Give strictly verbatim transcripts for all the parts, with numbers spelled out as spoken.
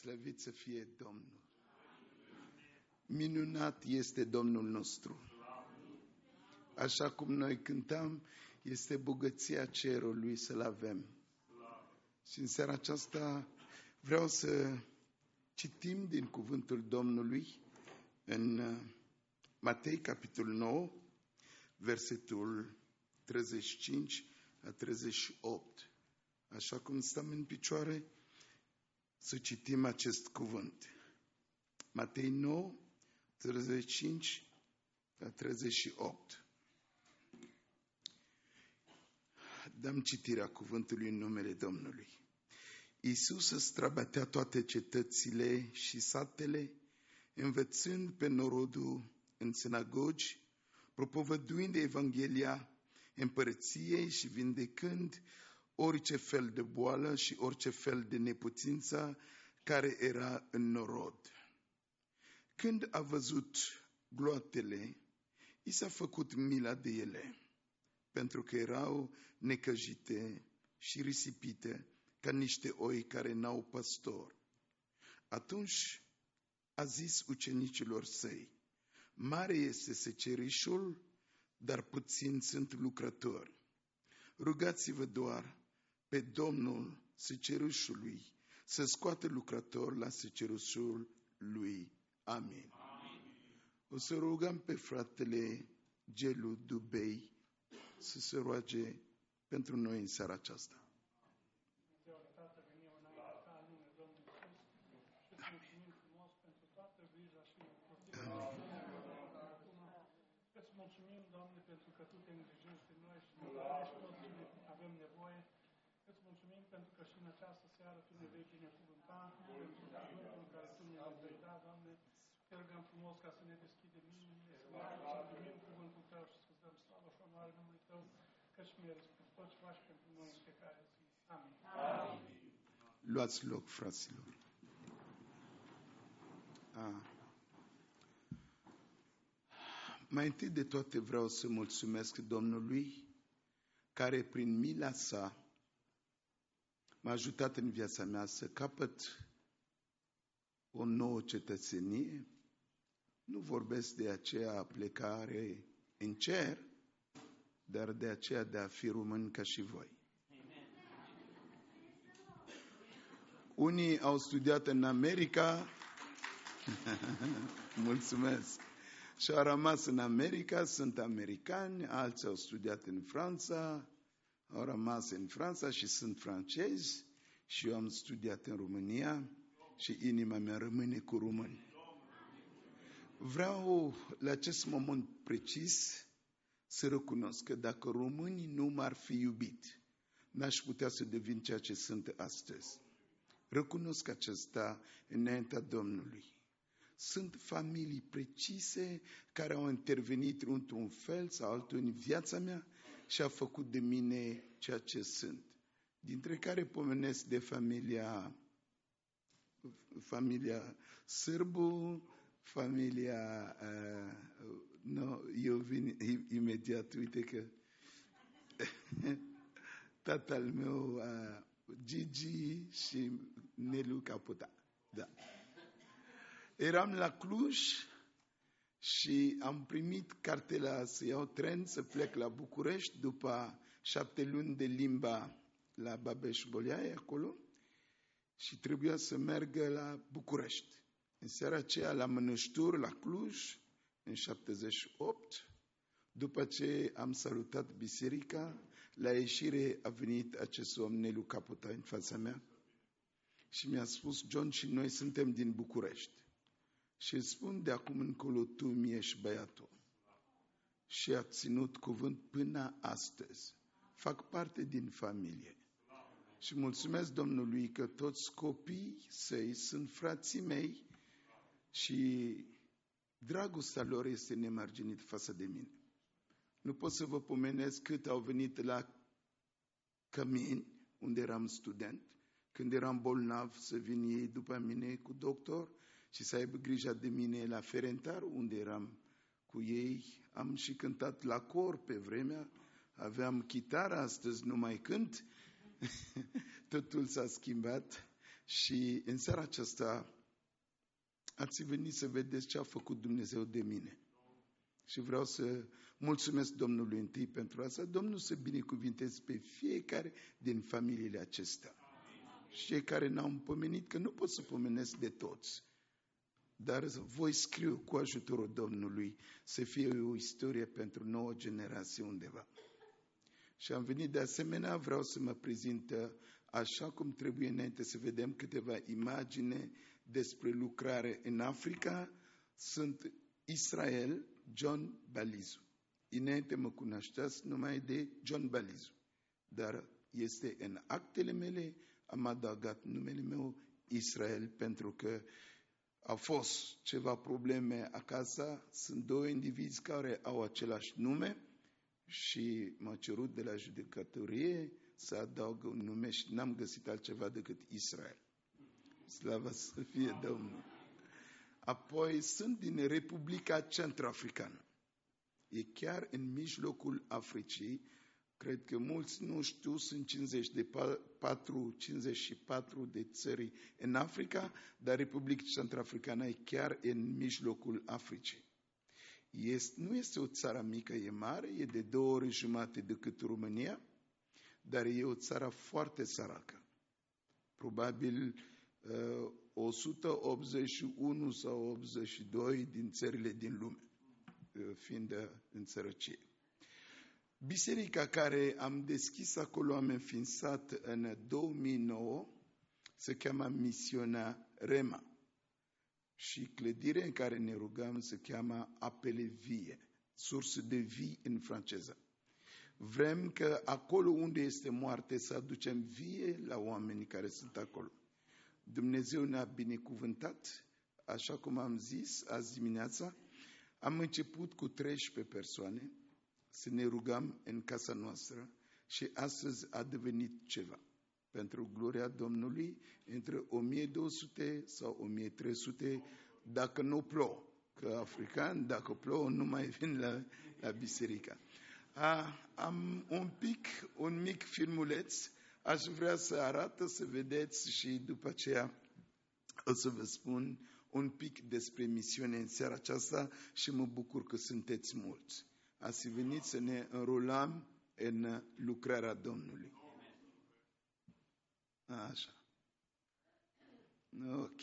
Slăvit să fie Domnul. Minunat este Domnul nostru. Așa cum noi cântam, este bogăția cerului să-L avem. Și în seara aceasta vreau să citim din cuvântul Domnului în Matei, capitolul nouă, versetul treizeci și cinci la treizeci și opt. Așa cum stăm în picioare, să citim acest cuvânt. Matei nouă, treizeci și cinci la treizeci și opt. Dăm citirea cuvântului în numele Domnului. Iisus străbătea toate cetățile și satele, învățând pe norodul în sinagogi, propovăduind Evanghelia împărăției și vindecând orice fel de boală și orice fel de neputință care era în norod. Când a văzut gloatele, i s-a făcut mila de ele, pentru că erau necăjite și risipite ca niște oi care n-au păstor. Atunci a zis ucenicilor săi: mare este secerișul, dar puțini sunt lucrători. Rugați-vă doar pe Domnul secerișului să scoată lucrători la secerișul lui. Amin. Amin. O să rugăm pe fratele Gelu Dubei să se roage pentru noi în seara aceasta. Mulțumim, Doamne, pentru că Tu te îngrijești de noi și ne dărești tot ce avem nevoie. Îți mulțumim pentru că și în această seară Tu ne vei binecuvânta, pentru cuvântul care Tu ne vei da, Doamne. Te rugăm frumos ca să ne deschidem inimile, să ne primim cuvântul Tău și să-ți dăm slavă și onoare numului Tău, căci meriți pentru tot ce faci pentru noi în fiecare zi. Amin. Amin. Luați loc, fraților. Ah. Mai întâi de toate vreau să mulțumesc Domnului care prin mila sa m-a ajutat în viața mea să capăt o nouă cetățenie. Nu vorbesc de aceea plecare în cer, dar de aceea de a fi român ca și voi. Unii au studiat în America, mulțumesc, și au rămas în America, sunt americani, alții au studiat în Franța, au rămas în Franța și sunt francezi, și eu am studiat în România și inima mea rămâne cu români. Vreau la acest moment precis să recunosc că dacă românii nu m-ar fi iubit, n-aș putea să devin ceea ce sunt astăzi. Recunosc acesta înaintea Domnului. Sunt familii precise care au intervenit într-un fel sau altul în viața mea și au făcut de mine ceea ce sunt. Dintre care pomenesc de familia, familia Sârbu, familia, uh, no, eu vin imediat, uite că tatăl meu, uh, Gigi și Nelu Caputa. Da. Eram la Cluj și am primit cartela să iau tren să plec la București după șapte luni de limba la Babeș-Bolyai acolo și trebuia să meargă la București. În seara aceea la Mănăștur, la Cluj, în șaptezeci și opt, după ce am salutat biserica, la ieșire a venit acest om, Nelu Caputa, în fața mea și mi-a spus: John, și noi suntem din București. Și îți spun, de acum încolo tu mi ești băiatul. Și a ținut cuvânt până astăzi. Fac parte din familie. Și mulțumesc Domnului că toți copiii săi sunt frații mei și dragostea lor este nemărginită față de mine. Nu pot să vă pomenesc cât au venit la Cămini, unde eram student, când eram bolnav, să vin ei după mine cu doctor și să aibă grijă de mine la Ferentar, unde eram cu ei. Am și cântat la cor pe vremea, aveam chitară, astăzi nu mai cânt, totul s-a schimbat Și în seara aceasta ați venit să vedeți ce a făcut Dumnezeu de mine. Și vreau să mulțumesc Domnului întâi pentru asta. Domnul să binecuvinteze pe fiecare din familiile acestea. Și cei care n-au împomenit, că nu pot să pomenesc de toți. Dar voi scriu cu ajutorul Domnului să fie o istorie pentru nouă generație undeva. Și am venit de asemenea, vreau să mă prezint așa cum trebuie înainte să vedem câteva imagini despre lucrare în Africa. Sunt Israel, John Balizu. Înainte mă cunoșteați numai de John Balizu. Dar este în actele mele, am adăugat numele meu Israel pentru că au fost ceva probleme acasă. Sunt două indivizi care au același nume și m-a cerut de la judecătorie să adaug un nume și n-am găsit altceva decât Israel. Slavă să fie Domnul! Apoi sunt din Republica Centrafricană. E chiar în mijlocul Africii. Cred că mulți nu știu, sunt cincizeci de patru, cincizeci și patru de țări în Africa, dar Republica Centrafricană e chiar în mijlocul Africii. Este, nu este o țară mică, e mare, e de două ori jumate decât România, dar e o țară foarte săracă. Probabil uh, o sută optzeci și unu sau optzeci și doi din țările din lume, uh, fiind în sărăcie. Biserica care am deschis acolo, am înființat în două mii nouă, se cheamă Misiunea Rema. Și clădirea în care ne rugăm se cheamă Apele Vie, sursă de vii în franceză. Vrem că acolo unde este moarte să aducem vie la oamenii care sunt acolo. Dumnezeu ne-a binecuvântat, așa cum am zis azi dimineața, am început cu treisprezece persoane să ne rugăm în casa noastră și astăzi a devenit ceva. Pentru gloria Domnului, între o mie două sute sau o mie trei sute, dacă nu plouă. Că african, dacă plouă, nu mai vin la, la biserică. A, am un pic, un mic filmuleț, aș vrea să arată, să vedeți și după aceea o să vă spun un pic despre misiune în seara aceasta și mă bucur că sunteți mulți. Ați venit să ne înrolăm în lucrarea Domnului. Așa. Ok.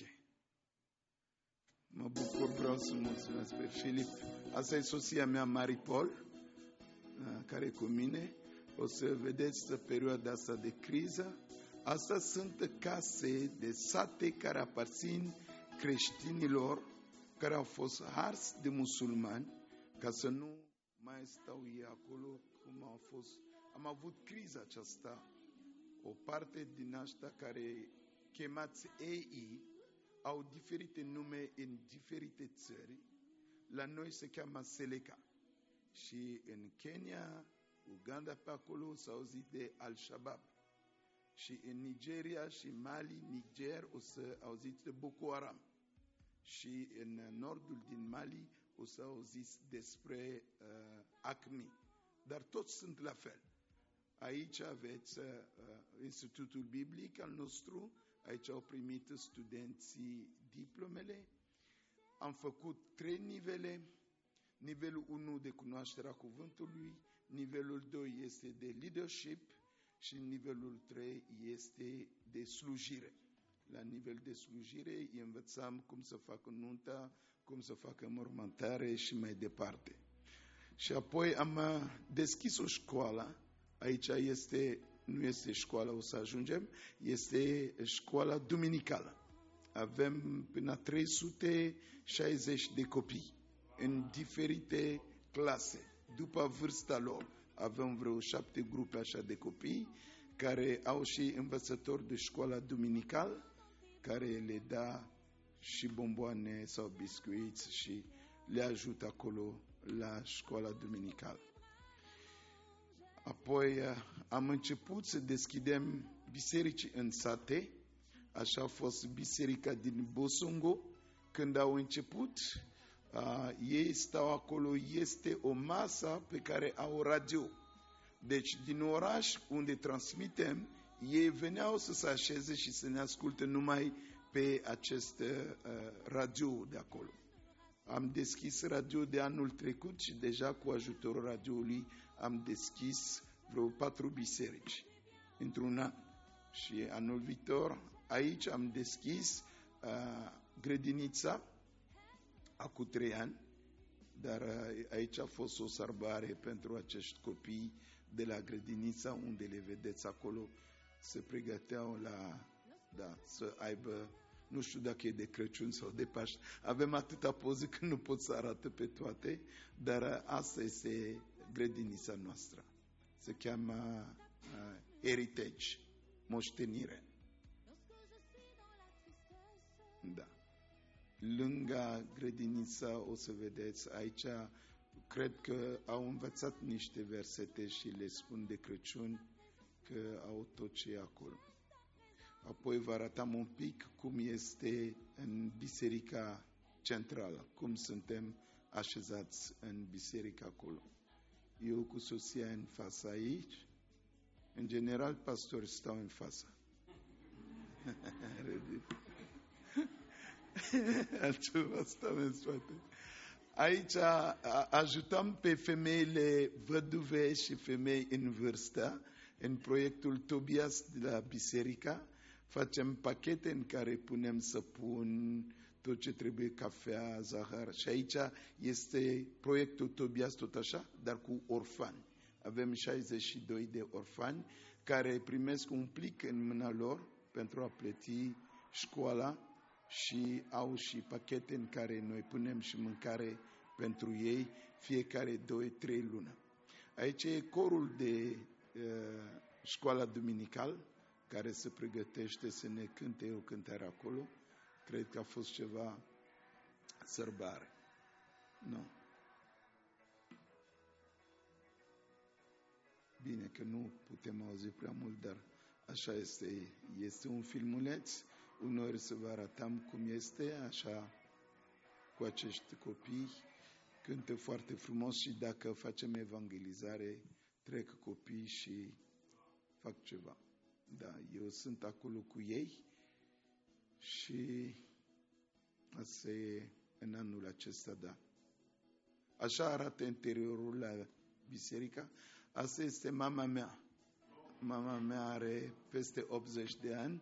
Mă bucur, vreau să mulțumesc pe Filip. Asta e soția mea, Maripol, care e cu mine. O să vedeți perioada asta de criză. Asta sunt case de sate care aparțin creștinilor care au fost ars de musulmani, ca să nu mai stau ei acolo cum au fost. Am avut criza aceasta. O parte din asta care chemați A I au diferite nume în diferite țări. La noi se cheamă Seleka. Și în Kenya, Uganda, pe acolo s-a auzit de Al-Shabaab. Și în Nigeria și Mali, Niger, o să auziți de Boko Haram. Și în nordul din Mali o să auziți despre uh, Acmi. Dar toți sunt la fel. Aici aveți uh, Institutul Biblic al nostru, aici au primit studenții diplomele. Am făcut trei nivele. Nivelul unu de cunoașterea cuvântului, nivelul doi este de leadership și nivelul trei este de slujire. La nivel de slujire îi învățam cum să facă nunta, cum să facă mormântare și mai departe. Și apoi am deschis o școală. Aici este, nu este școala, o să ajungem, este școala duminicală. Avem până trei sute șaizeci de copii în diferite clase. După vârsta lor avem vreo șapte grupe așa de copii care au și învățători de școala duminical care le dă și bomboane sau biscuiți și le ajută acolo la școala duminicală. Apoi am început să deschidem biserici în sate. Așa a fost biserica din Bosongo. Când au început, uh, ei stau acolo, este o masă pe care au radio. Deci din oraș unde transmitem, ei veneau să se așeze și să ne asculte numai pe acest uh, radio de acolo. Am deschis radio de anul trecut și deja cu ajutorul radioului am deschis vreo patru biserici într-un an. Și anul viitor aici am deschis uh, grădinița acum trei ani, dar uh, aici a fost o sărbare pentru acești copii de la grădinița unde le vedeți acolo, se pregăteau la, da, să aibă, nu știu dacă e de Crăciun sau de Paște. Avem atâta poze că nu pot să arată pe toate, dar uh, asta este grădinița noastră. Se cheamă uh, Heritage, moștenire. Da. Lângă grădinița o să vedeți, aici cred că au învățat niște versete și le spun de Crăciun că au tot ce e acolo. Apoi vă arătam un pic cum este în biserica centrală, cum suntem așezați în biserica acolo. Eu cu soția în fața aici, în general pastorii stau în față. Altceva stau în spate. Aici ajutăm pe femeile văduve și femei în vârstă. În proiectul Tobias de la biserica facem pachete în care punem săpun, tot ce trebuie, cafea, zahăr. Și aici este proiectul Tobias tot așa, dar cu orfani. Avem șaizeci și doi de orfani care primesc un plic în mâna lor pentru a plăti școala și au și pachete în care noi punem și mâncare pentru ei fiecare doi trei luni. Aici e corul de uh, școala duminical care se pregătește să ne cânte o cântare acolo. Cred că a fost ceva sărbare. Nu. Bine că nu putem auzi prea mult, dar așa este. Este un filmuleț. Uneori să vă arătăm cum este, așa, cu acești copii. Cântă foarte frumos și dacă facem evangelizare, trec copii și fac ceva. Da, eu sunt acolo cu ei și asta e în anul acesta, da. Așa arată interiorul la biserica. Asta este mama mea. Mama mea are peste optzeci de ani.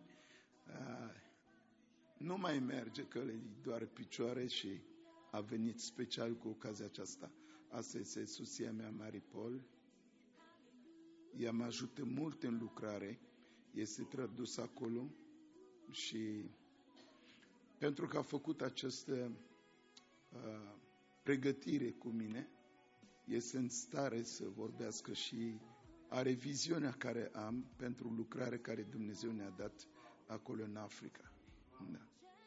Nu mai merge, că le doar picioare și a venit special cu ocazia aceasta. Asta este soția mea, Maripol. Ea mă ajută mult în lucrare. Este tradus acolo și pentru că a făcut această uh, pregătire cu mine, este în stare să vorbească și are viziunea care am pentru lucrarea care Dumnezeu ne-a dat acolo în Africa. Da.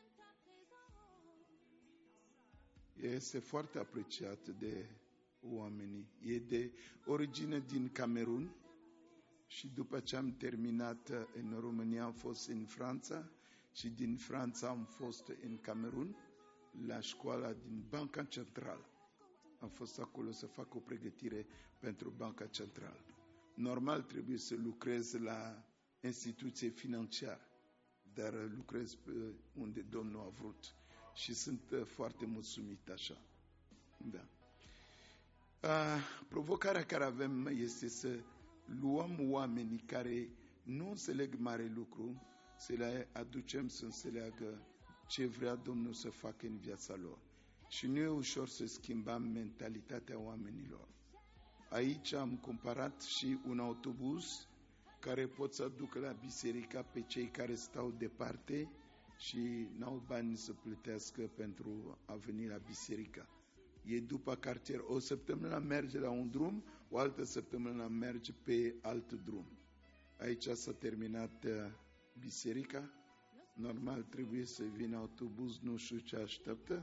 Este foarte apreciat de oamenii. E de origine din Camerun și după ce am terminat în România am fost în Franța și din Franța am fost în Camerun la școala din Banca Centrală. Am fost acolo să fac o pregătire pentru Banca Centrală. Normal trebuie să lucrez la instituție financiară, dar lucrez unde Domnul a vrut și sunt foarte mulțumit așa. Da. A, provocarea care avem este să luăm oamenii care nu înțeleg mare lucru, să le aducem să înțeleagă ce vrea Domnul să facă în viața lor. Și nu e ușor să schimbăm mentalitatea oamenilor. Aici am comparat și un autobuz care pot să aducă la biserica pe cei care stau departe și n-au bani să plătească pentru a veni la biserică. E după cartier. O săptămână merge la un drum, o altă săptămână merge pe alt drum. Aici s-a terminat biserica. Normal trebuie să vină autobuz, nu știu ce așteaptă.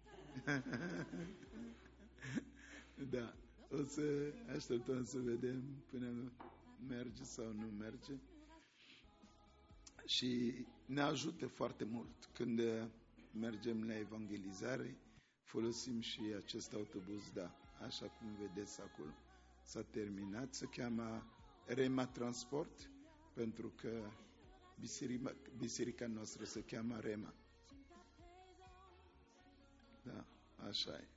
Da, o să așteptăm să vedem până merge sau nu merge. Și ne ajută foarte mult când mergem la evangelizare, folosim și acest autobuz, da, așa cum vedeți acolo. S-a terminat, se cheamă Rema Transport, pentru că biserica, biserica noastră se cheamă Rema. Da, așa e.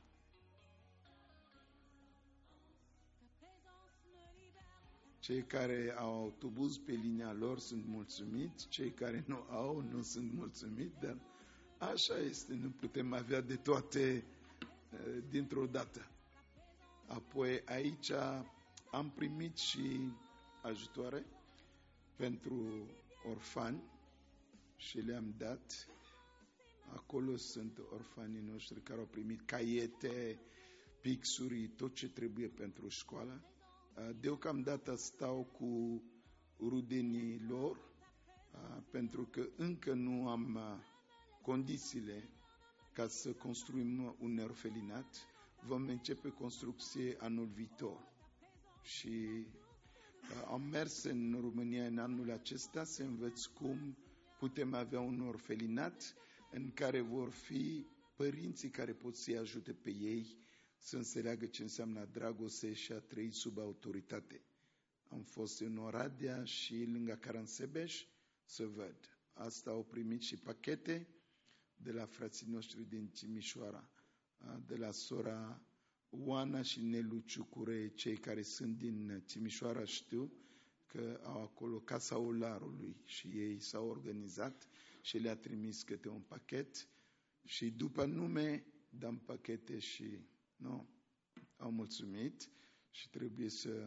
Cei care au autobuz pe linia lor sunt mulțumiți, cei care nu au nu sunt mulțumiți, dar așa este, nu putem avea de toate dintr-o dată. Apoi aici am primit și ajutoare pentru orfani și le-am dat. Acolo sunt orfanii noștri care au primit caiete, pixuri, tot ce trebuie pentru școală. Deocamdată stau cu rudenii lor, pentru că încă nu am condițiile ca să construim un orfelinat. Vom începe construcție anul viitor. Și am mers în România în anul acesta să învăț cum putem avea un orfelinat în care vor fi părinții care pot să-i ajute pe ei să înțeleagă ce înseamnă dragoste și a trăi sub autoritate. Am fost în Oradea și lângă Caransebeș să văd. Asta au primit și pachete de la frații noștri din Timișoara, de la sora Oana și Nelu Ciucure. Cei care sunt din Timișoara știu că au acolo Casa Olarului și ei s-au organizat și le-a trimis câte un pachet și după nume dăm pachete și nu, au mulțumit și trebuie să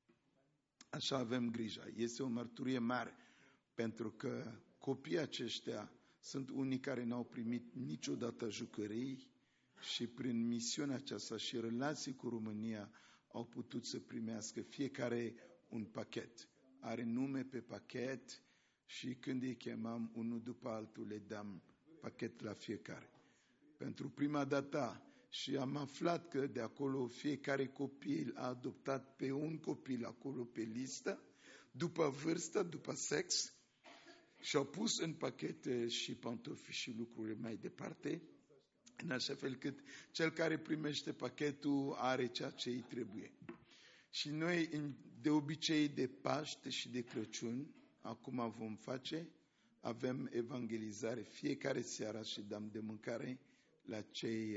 așa avem grijă. Este o mărturie mare pentru că copiii aceștia sunt unii care n-au primit niciodată jucării și prin misiunea aceasta și relații cu România au putut să primească fiecare un pachet. Are nume pe pachet și când îi chemam unul după altul le dam pachet la fiecare. Pentru prima dată și am aflat că de acolo fiecare copil a adoptat pe un copil acolo pe listă, după vârstă, după sex, și au pus în pachete și pantofi și lucrurile mai departe, în așa fel cât cel care primește pachetul are ceea ce îi trebuie. Și noi, de obicei de Paște și de Crăciun, acum vom face, avem evangelizare fiecare seară și dăm de mâncare la cei,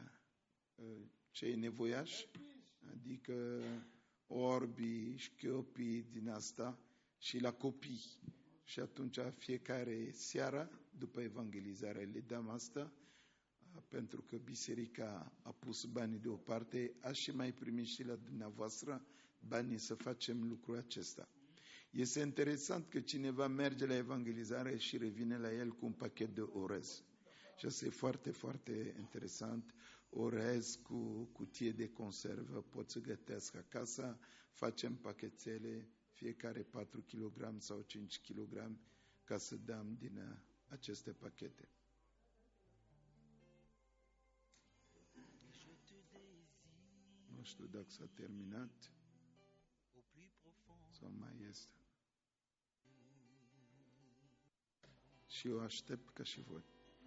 cei nevoiași, adică orbi, șchiopii din asta și la copii. Și atunci fiecare seară, după evangelizare, le dăm asta, pentru că biserica a pus banii deoparte, aș și mai primi și la dumneavoastră banii să facem lucrul acesta. Este interesant că cineva merge la evangelizare și revine la el cu un pachet de orez. Și asta e foarte, foarte interesant. Orez cu cutie de conservă, pot să gătesc acasă, facem pachetele, fiecare patru kilograme sau cinci kilograme, ca să dăm din aceste pachete. Nu știu dacă s-a terminat sau mai este. Și eu aștept ca și voi.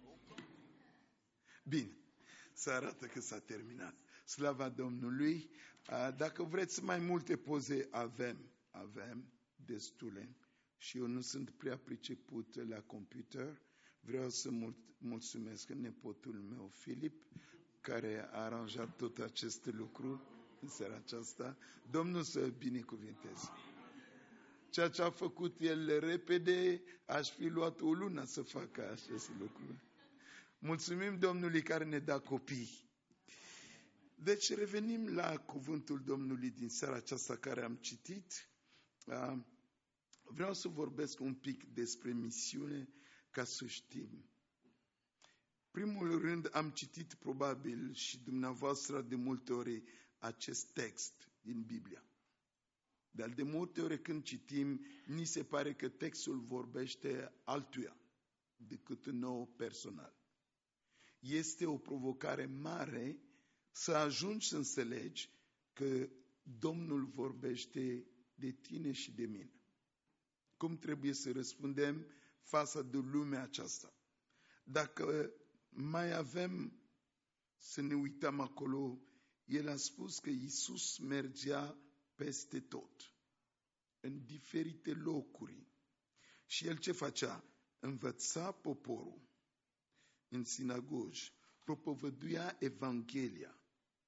Bine, să arată că s-a terminat. Slava Domnului! Dacă vreți mai multe poze, avem, avem destule. Și eu nu sunt prea priceput la computer. Vreau să mulțumesc nepotul meu, Filip, care a aranjat tot acest lucru în seara aceasta. Domnul să binecuvinteze. Ceea ce a făcut el repede, aș fi luat o lună să facă acest lucru. Mulțumim Domnului care ne dă copii. Deci revenim la cuvântul Domnului din seara aceasta care am citit. Vreau să vorbesc un pic despre misiune ca să știm. Primul rând am citit probabil și dumneavoastră de multe ori acest text din Biblia. Dar de multe ori când citim, ni se pare că textul vorbește altuia decât nou personal. Este o provocare mare să ajungi să înțelegi că Domnul vorbește de tine și de mine. Cum trebuie să răspundem față de lumea aceasta? Dacă mai avem să ne uităm acolo, el a spus că Iisus mergea peste tot. în diferite locuri. Și el ce făcea? Învăța poporul în sinagogi, propovăduia Evanghelia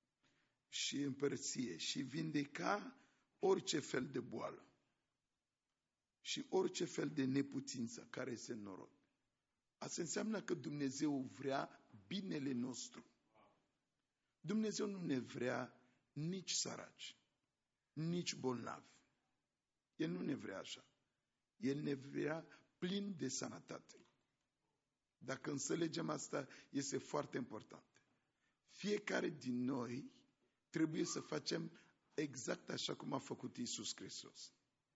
și împărție și vindeca orice fel de boală și orice fel de neputință care se înnorod. Asta înseamnă că Dumnezeu vrea binele nostru. Dumnezeu nu ne vrea nici săraci, nici bolnavi. El nu ne vrea așa. El ne vrea plin de sănătate. Dacă înțelegem asta, este foarte important. Fiecare din noi trebuie să facem exact așa cum a făcut Iisus Hristos.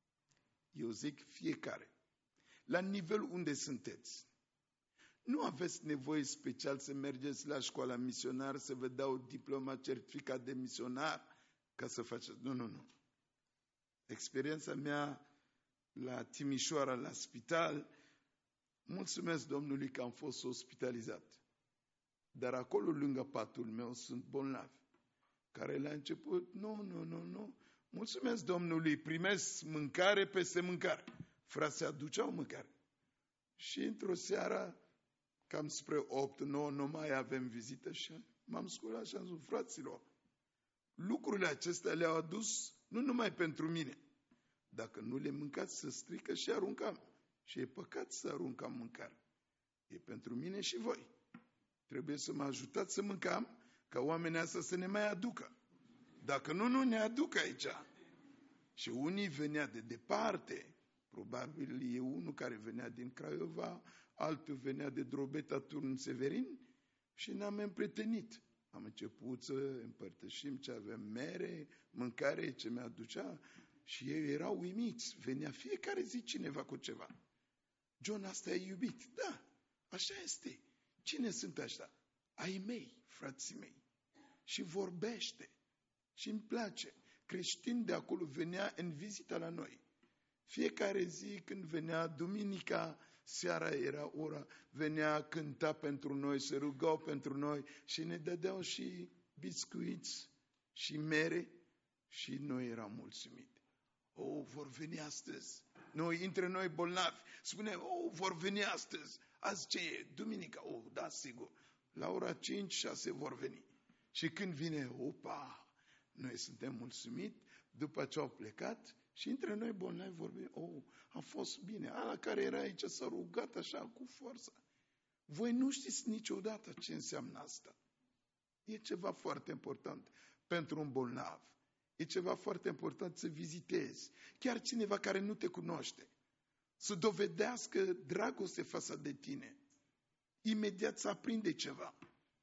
Eu zic fiecare. La nivel unde sunteți. Nu aveți nevoie special să mergeți la școala misionar, să vă dau diploma, certificat de misionar, ca să faceți. Nu, nu, nu. Experiența mea la Timișoara, la spital, mulțumesc Domnului că am fost ospitalizat. Dar acolo, lângă patul meu, sunt bolnavi, care la început, nu, nu, nu, nu, mulțumesc Domnului, primesc mâncare peste mâncare. Frații aduceau mâncare. Și într-o seară, cam spre opt nouă, nu mai avem vizită și m-am sculat și am zis, fraților, lucrurile acestea le-au adus nu numai pentru mine. Dacă nu le mâncați, să strică și aruncam. Și e păcat să aruncam mâncare. E pentru mine și voi. Trebuie să mă ajutați să mâncam, ca oamenii astea să ne mai aducă. Dacă nu, nu ne aduc aici. Și unii venea de departe. Probabil e unul care venea din Craiova, altul venea de Drobeta, Turn Severin și ne-am împrietenit. Am început să împărtășim ce avem, mere, mâncare, ce mi-aducea. Și ei erau uimiți. Venea fiecare zi cineva cu ceva. John, asta e iubit. Da, așa este. Cine sunt ăștia? Ai mei, frații mei. Și vorbește. Și îmi place. Creștin de acolo venea în vizită la noi. Fiecare zi când venea, duminica, seara era ora, venea, cânta pentru noi, se rugau pentru noi și ne dădeau și biscuiți și mere și noi eram mulțumiți. Oh, vor veni astăzi. Noi, între noi bolnavi, spune, oh, vor veni astăzi. Azi ce e? Duminica. Oh, da, sigur. La ora cinci șase vor veni. Și când vine, opa, noi suntem mulțumiți, după ce au plecat, și între noi bolnavi vorbim, oh, a fost bine. Ala care era aici s-a rugat așa cu forță. Voi nu știți niciodată ce înseamnă asta. E ceva foarte important pentru un bolnav. E ceva foarte important să vizitezi. Chiar cineva care nu te cunoaște. Să dovedească dragoste față de tine. Imediat să aprinde ceva.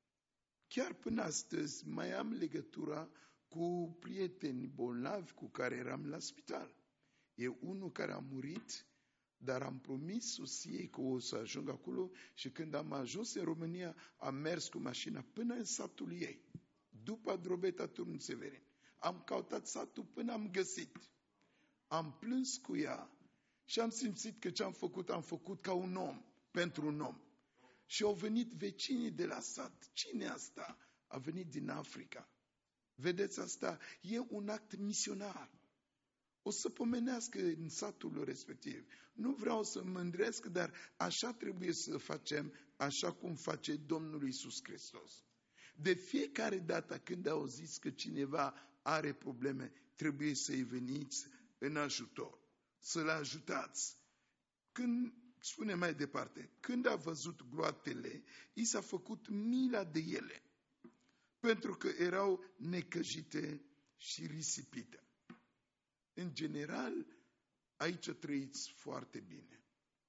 Chiar până astăzi mai am legătura cu prieteni bolnavi cu care eram la spital. E unul care a murit, dar am promis soției că o să ajung acolo și când am ajuns în România, am mers cu mașina până în satul ei. După Drobeta, Turn Severin. Am căutat satul până am găsit. Am plâns cu ea și am simțit că ce am făcut, am făcut ca un om, pentru un om. Și au venit vecinii de la sat. Cine asta? A venit din Africa. Vedeți asta? E un act misionar. O să pomenească în satul respectiv. Nu vreau să mândresc, dar așa trebuie să facem, așa cum face Domnul Iisus Hristos. De fiecare dată când auziți că cineva are probleme, trebuie să-i veniți în ajutor. Să-l ajutați. Când, spune mai departe, când a văzut gloatele, i s-a făcut mila de ele. Pentru că erau necăjite și risipite. În general, aici trăiți foarte bine.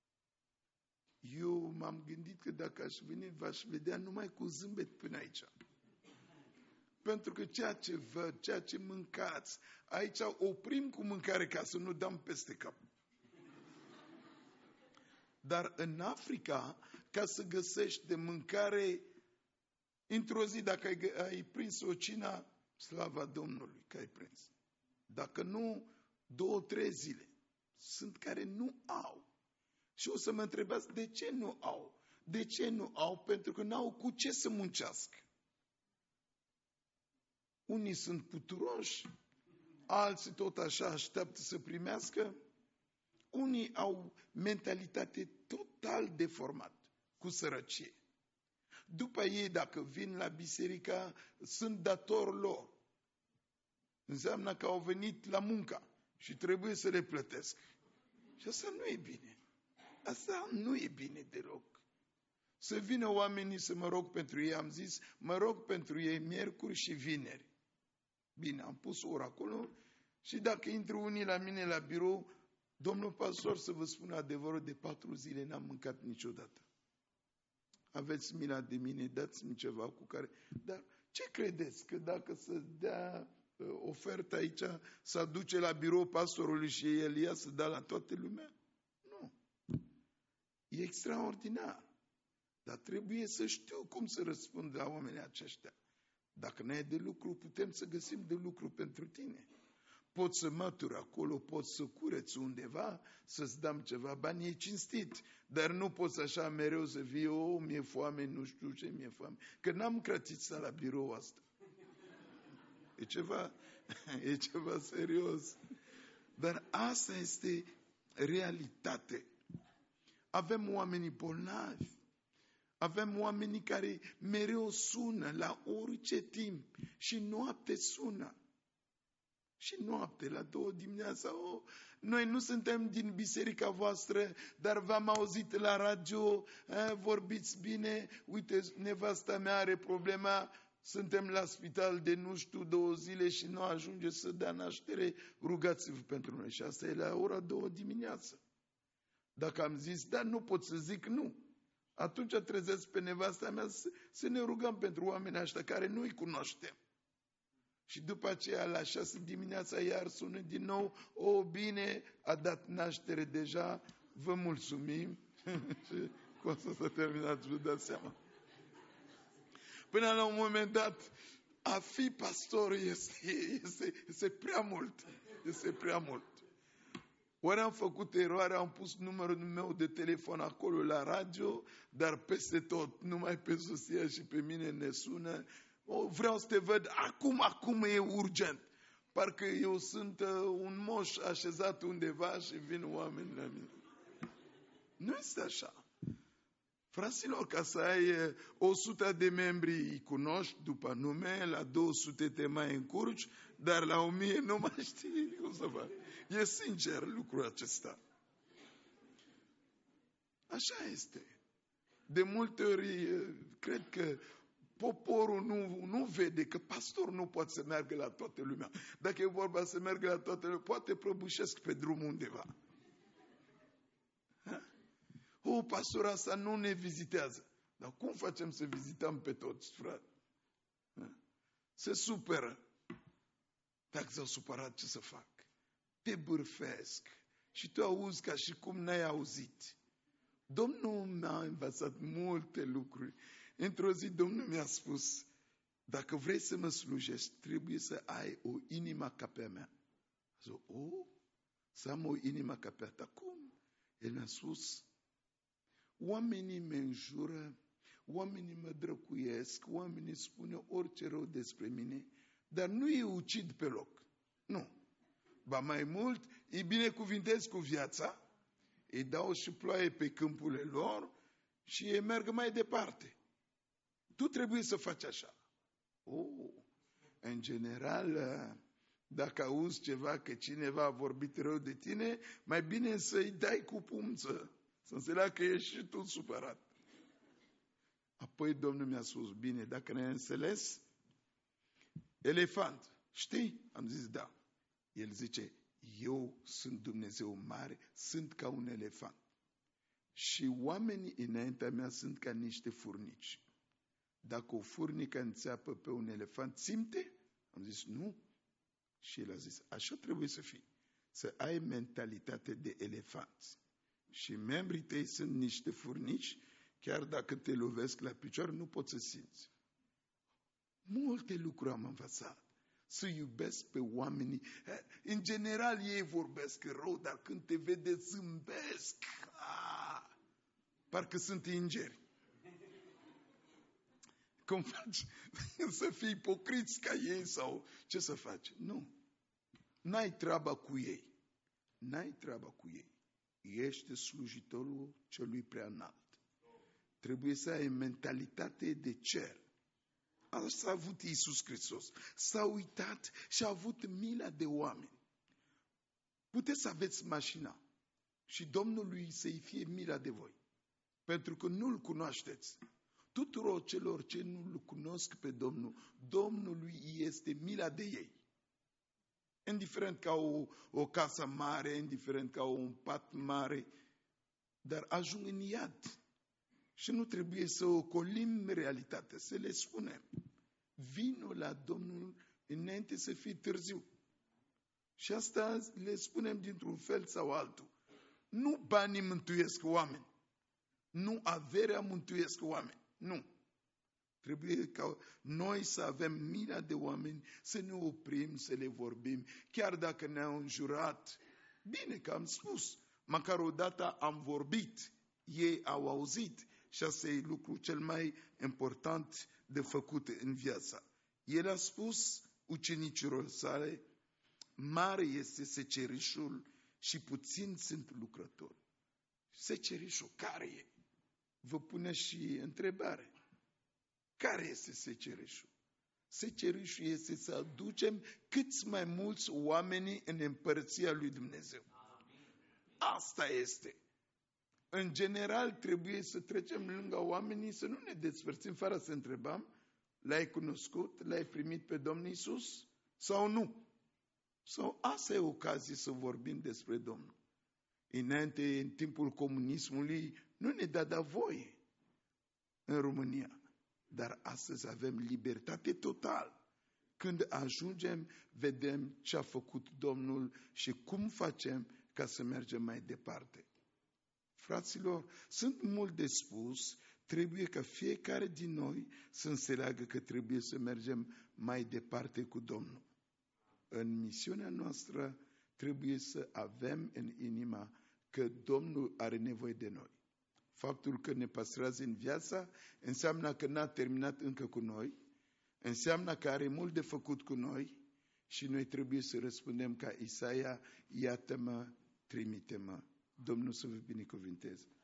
Eu m-am gândit că dacă aș veni, v-aș vedea numai cu zâmbet până aici. Pentru că ceea ce văd, ceea ce mâncați, aici oprim cu mâncare ca să nu dăm peste cap. Dar în Africa, ca să găsești de mâncare, într-o zi, dacă ai, ai prins o cină, slava Domnului că ai prins. Dacă nu, două, trei zile. Sunt care nu au. Și o să mă întrebați, de ce nu au? De ce nu au? Pentru că n-au cu ce să muncească. Unii sunt puturoși, alții tot așa așteaptă să primească. Unii au mentalitate total deformată, cu sărăcie. După ei, dacă vin la biserică, sunt dator lor. Înseamnă că au venit la muncă și trebuie să le plătesc. Și asta nu e bine. Asta nu e bine deloc. Să vină oamenii să mă rog pentru ei, am zis, mă rog pentru ei miercuri și vineri. Bine, am pus ora acolo și dacă intră unii la mine la birou, domnul pastor, să vă spun adevărul, de patru zile n-am mâncat niciodată. Aveți mila de mine, dați-mi ceva cu care... Dar ce credeți? Că dacă se dea uh, oferta aici, să aduce la birou pastorului și el ia să dea la toată lumea? Nu. E extraordinar. Dar trebuie să știu cum să răspund la oamenii aceștia. Dacă n-ai de lucru, putem să găsim de lucru pentru tine. Poți să mături acolo, poți să cureți undeva, să-ți dăm ceva bani, e cinstit. Dar nu poți așa mereu să fii, o, mi-e foame, nu știu ce mi-e foame. Că n-am cratița la birou asta. E ceva, e ceva serios. Dar asta este realitate. Avem oamenii bolnavi. Avem oamenii care mereu sună la orice timp și noapte sună. Și noapte, la două dimineața, oh, noi nu suntem din biserica voastră, dar v-am auzit la radio, eh, vorbiți bine, uite, nevasta mea are problema, suntem la spital de nu știu două zile și nu ajunge să dea naștere, rugați-vă pentru noi. Și asta e la ora două dimineață. Dacă am zis, da, nu pot să zic nu. Atunci trezesc pe nevasta mea să, să ne rugăm pentru oamenii ăștia care nu-i cunoaștem. Și după aceea, la șase dimineața, iar sună din nou, o, bine, a dat naștere deja, vă mulțumim. Și cum să s-a terminat, vă dați seama. Până la un moment dat, a fi pastor este, este, este prea mult. Este prea mult. Ori am făcut eroare, am pus numărul meu de telefon acolo la radio, dar peste tot, numai pe soția și pe mine ne sună. O, vreau să te văd acum, acum e urgent. Parcă eu sunt uh, un moș așezat undeva și vin oameni la mine. Nu este așa. Fraților, ca să ai uh, o sută de membri îi cunoști după nume, la două sute te mai încurci, dar la o mie nu mai știi cum să faci. E sincer lucrul acesta. Așa este. De multe ori, uh, cred că poporul nu, nu vede că pastorul nu poate să meargă la toată lumea. Dacă e vorba să meargă la toată lumea, poate prăbușesc pe drum undeva. Ha? O, pastorul asta nu ne vizitează. Dar cum facem să vizităm pe toți, frate? Ha? Se supără. Dacă s-au supărat, ce să fac? Te bârfesc. Și tu auzi ca și cum n-ai auzit. Domnul mi-a învățat multe lucruri. Într-o zi, Domnul mi-a spus, dacă vrei să mă slujești, trebuie să ai o inimă ca pe a mea. Zic, o, să am o inimă ca pe a ta. Cum? El mi-a spus, oamenii mă înjură, oamenii mă drăcuiesc, oamenii spune orice rău despre mine, dar nu îi ucid pe loc. Nu. Ba mai mult, îi binecuvintez cu viața, îi dau și ploaie pe câmpurile lor și ei merg mai departe. Tu trebuie să faci așa. Oh, în general, dacă auzi ceva că cineva a vorbit rău de tine, mai bine să-i dai cu pumță, să înțeleagă că ești și tu supărat. Apoi Domnul mi-a spus, bine, dacă ne-ai înțeles, elefant, știi? Am zis da. El zice, eu sunt Dumnezeu mare, sunt ca un elefant. Și oamenii înaintea mea sunt ca niște furnici. Dacă o furnică înțeapă pe un elefant, simte? Am zis, nu. Și el a zis, așa trebuie să fii. Să ai mentalitate de elefant. Și membrii tăi sunt niște furnici, chiar dacă te lovesc la picioare, nu poți să simți. Multe lucruri am învățat. Să iubesc pe oamenii. În general ei vorbesc rău, dar când te vede zâmbesc. Ah, parcă sunt îngeri. Cum faci? Să fii ipocriți ca ei sau ce să faci? Nu. N-ai treaba cu ei. N-ai treaba cu ei. Ești slujitorul celui prea înalt. Trebuie să ai mentalitate de cer. Asta a avut Iisus Hristos. S-a uitat și a avut milă de oameni. Puteți să aveți mașina și Domnului să-i fie milă de voi. Pentru că nu-L cunoașteți. Tuturor celor ce nu-L cunosc pe Domnul, Domnului este milă de ei. Indiferent că au o, o casă mare, indiferent că au un pat mare, dar ajung în iad. Și nu trebuie să ocolim realitatea, să le spunem. Vino la Domnul înainte să fie târziu. Și asta le spunem dintr-un fel sau altul. Nu banii mântuiesc oameni. Nu averea mântuiesc oameni. Nu. Trebuie ca noi să avem milă de oameni, să ne oprim, să le vorbim. Chiar dacă ne-au înjurat, bine că am spus. Măcar odată am vorbit. Ei au auzit. Și asta e lucrul cel mai important de făcut în viața. El a spus ucenicilor sale, mare este secerișul și puțin sunt lucrători. Secerișul, care e? Vă pune și întrebare. Care este secerișul? Secerișul este să aducem cât mai mulți oameni în împărăția lui Dumnezeu. Asta este. În general, trebuie să trecem lângă oamenii, să nu ne despărțim fără să întrebăm, l-ai cunoscut, l-ai primit pe Domnul Iisus sau nu? Sau asta e ocazie să vorbim despre Domnul. Înainte, în timpul comunismului, nu ne dădea voie în România. Dar astăzi avem libertate totală. Când ajungem, vedem ce a făcut Domnul și cum facem ca să mergem mai departe. Fraților, sunt mult de spus, trebuie ca fiecare din noi să înțeleagă că trebuie să mergem mai departe cu Domnul. În misiunea noastră trebuie să avem în inima că Domnul are nevoie de noi. Faptul că ne păstrează în viața înseamnă că n-a terminat încă cu noi, înseamnă că are mult de făcut cu noi și noi trebuie să răspundem ca Isaia, iată-mă, trimite-mă. Domnul să vă binecuvânteze.